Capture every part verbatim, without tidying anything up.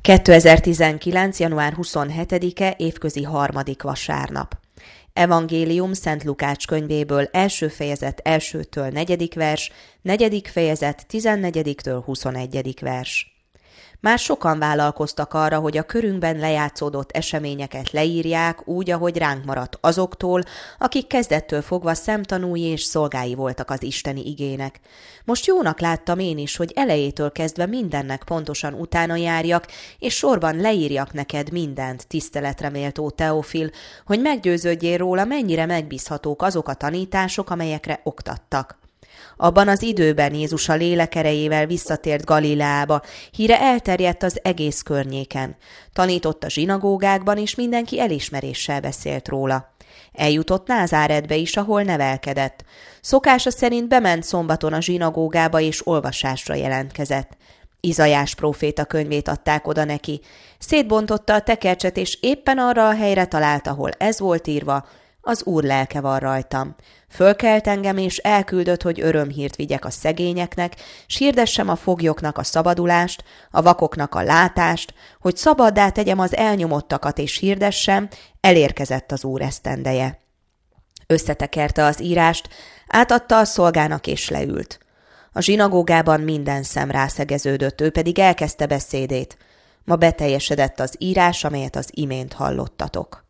kétezer-tizenkilenc. január huszonhetedike, évközi harmadik vasárnap. Evangélium Szent Lukács könyvéből, első fejezet elsőtől negyedik vers, negyedik fejezet tizennegyediktől huszonegyedik vers. Már sokan vállalkoztak arra, hogy a körünkben lejátszódott eseményeket leírják úgy, ahogy ránk maradt azoktól, akik kezdettől fogva szemtanúi és szolgái voltak az isteni igének. Most jónak láttam én is, hogy elejétől kezdve mindennek pontosan utána járjak, és sorban leírjak neked mindent, tiszteletre méltó Teofil, hogy meggyőződjél róla, mennyire megbízhatók azok a tanítások, amelyekre oktattak. Abban az időben Jézus a lélek erejével visszatért Galileába, híre elterjedt az egész környéken. Tanított a zsinagógákban, és mindenki elismeréssel beszélt róla. Eljutott Názáretbe is, ahol nevelkedett. Szokása szerint bement szombaton a zsinagógába, és olvasásra jelentkezett. Izajás próféta könyvét adták oda neki. Szétbontotta a tekercset, és éppen arra a helyre talált, ahol ez volt írva: az Úr lelke van rajtam. Fölkelt engem, és elküldött, hogy örömhírt vigyek a szegényeknek, s hirdessem a foglyoknak a szabadulást, a vakoknak a látást, hogy szabaddá tegyem az elnyomottakat, és hirdessem, elérkezett az Úr esztendeje. Összetekerte az írást, átadta a szolgának, és leült. A zsinagógában minden szem rászegeződött, ő pedig elkezdte beszédét. Ma beteljesedett az írás, amelyet az imént hallottatok.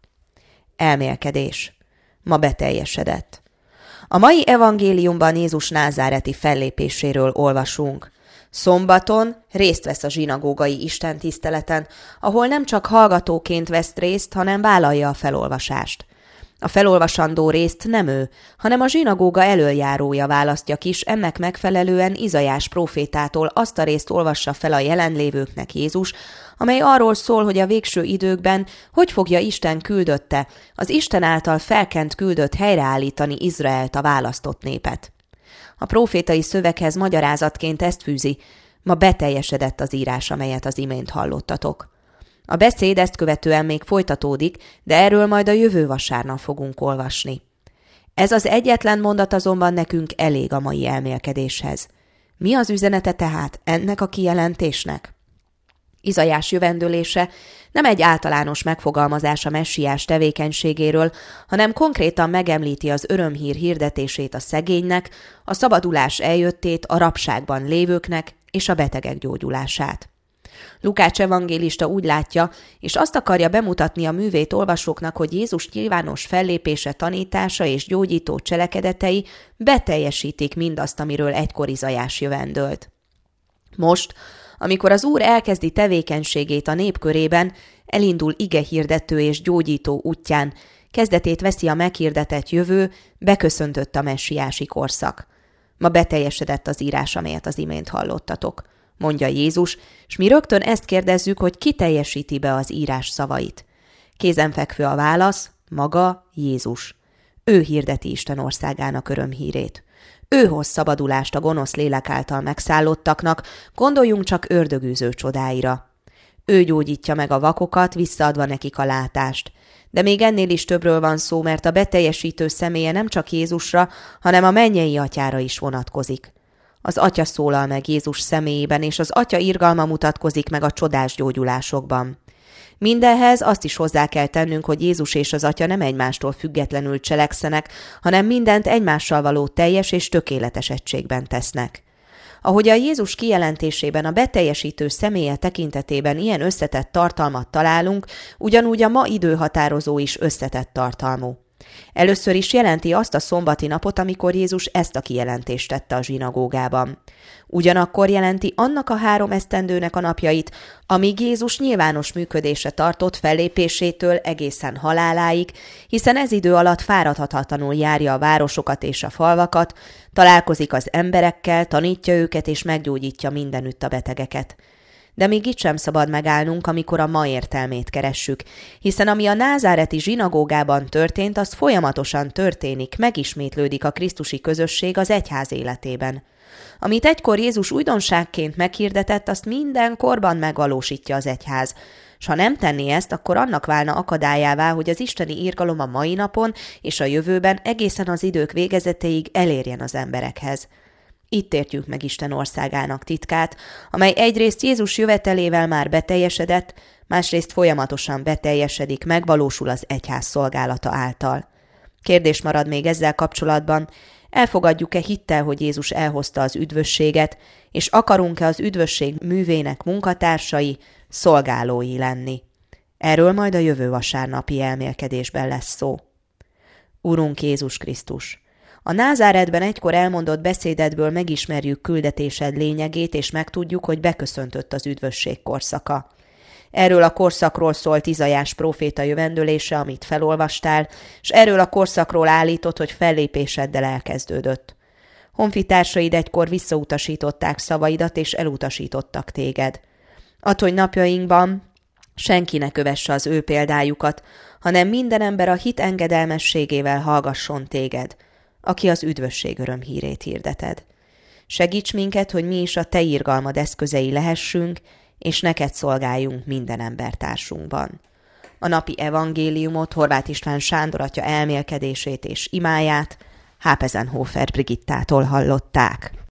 Elmélkedés. Ma beteljesedett. A mai evangéliumban Jézus názáreti fellépéséről olvasunk. Szombaton részt vesz a zsinagógai istentiszteleten, ahol nem csak hallgatóként vesz részt, hanem vállalja a felolvasást. A felolvasandó részt nem ő, hanem a zsinagóga elöljárója választja ki, s ennek megfelelően Izajás prófétától azt a részt olvassa fel a jelenlévőknek Jézus, amely arról szól, hogy a végső időkben hogy fogja Isten küldötte, az Isten által felkent küldött helyreállítani Izraelt, a választott népet. A prófétai szöveghez magyarázatként ezt fűzi: ma beteljesedett az írás, amelyet az imént hallottatok. A beszéd ezt követően még folytatódik, de erről majd a jövő vasárnap fogunk olvasni. Ez az egyetlen mondat azonban nekünk elég a mai elmélkedéshez. Mi az üzenete tehát ennek a kijelentésnek? Izajás jövendőlése nem egy általános megfogalmazás a messiás tevékenységéről, hanem konkrétan megemlíti az örömhír hirdetését a szegénynek, a szabadulás eljöttét a rabságban lévőknek és a betegek gyógyulását. Lukács evangélista úgy látja, és azt akarja bemutatni a művét olvasóknak, hogy Jézus nyilvános fellépése, tanítása és gyógyító cselekedetei beteljesítik mindazt, amiről egykor Izajás jövendölt. Most, amikor az Úr elkezdi tevékenységét a nép körében, elindul igehirdető és gyógyító útján, kezdetét veszi a meghirdetett jövő, beköszöntött a messiási korszak. Ma beteljesedett az írás, amelyet az imént hallottatok, mondja Jézus, s mi rögtön ezt kérdezzük, hogy ki teljesíti be az írás szavait. Kézenfekvő a válasz: maga Jézus. Ő hirdeti Isten országának örömhírét. Ő hoz szabadulást a gonosz lélek által megszállottaknak, gondoljunk csak ördögűző csodáira. Ő gyógyítja meg a vakokat, visszaadva nekik a látást. De még ennél is többről van szó, mert a beteljesítő személye nem csak Jézusra, hanem a mennyei atyára is vonatkozik. Az atya szólal meg Jézus személyében, és az atya irgalma mutatkozik meg a csodás gyógyulásokban. Mindehhez azt is hozzá kell tennünk, hogy Jézus és az atya nem egymástól függetlenül cselekszenek, hanem mindent egymással való teljes és tökéletes egységben tesznek. Ahogy a Jézus kijelentésében a beteljesítő személye tekintetében ilyen összetett tartalmat találunk, ugyanúgy a ma időhatározó is összetett tartalmú. Először is jelenti azt a szombati napot, amikor Jézus ezt a kijelentést tette a zsinagógában. Ugyanakkor jelenti annak a három esztendőnek a napjait, amíg Jézus nyilvános működése tartott fellépésétől egészen haláláig, hiszen ez idő alatt fáradhatatlanul járja a városokat és a falvakat, találkozik az emberekkel, tanítja őket és meggyógyítja mindenütt a betegeket. De még itt sem szabad megállnunk, amikor a ma értelmét keressük, hiszen ami a názáreti zsinagógában történt, az folyamatosan történik, megismétlődik a krisztusi közösség az egyház életében. Amit egykor Jézus újdonságként meghirdetett, azt minden korban megvalósítja az egyház, s ha nem tenné ezt, akkor annak válna akadályává, hogy az isteni irgalom a mai napon és a jövőben egészen az idők végezetéig elérjen az emberekhez. Itt értjük meg Isten országának titkát, amely egyrészt Jézus jövetelével már beteljesedett, másrészt folyamatosan beteljesedik, megvalósul az egyház szolgálata által. Kérdés marad még ezzel kapcsolatban, elfogadjuk-e hittel, hogy Jézus elhozta az üdvösséget, és akarunk-e az üdvösség művének munkatársai, szolgálói lenni? Erről majd a jövő vasárnapi elmélkedésben lesz szó. Urunk Jézus Krisztus! A Názáretben egykor elmondott beszédedből megismerjük küldetésed lényegét, és megtudjuk, hogy beköszöntött az üdvösség korszaka. Erről a korszakról szólt Izaiás próféta jövendőlése, amit felolvastál, és erről a korszakról állított, hogy fellépéseddel elkezdődött. Honfitársaid egykor visszautasították szavaidat, és elutasítottak téged. Add, hogy napjainkban senki ne kövesse az ő példájukat, hanem minden ember a hit engedelmességével hallgasson téged, aki az üdvösség örömhírét hirdeted. Segíts minket, hogy mi is a te irgalmad eszközei lehessünk, és neked szolgáljunk minden embertársunkban. A napi evangéliumot, Horváth István Sándor atya elmélkedését és imáját Hápezenhofer Brigittától hallották.